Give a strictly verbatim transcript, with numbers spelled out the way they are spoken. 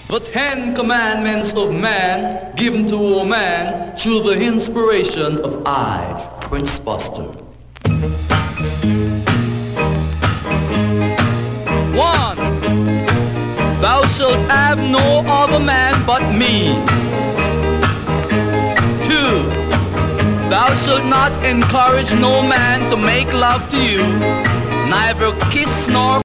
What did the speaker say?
The Ten Commandments of man, given to woman through the inspiration of I, Prince Buster. One, thou shalt have no other man but me. Two, thou shalt not encourage no man to make love to you, neither kiss nor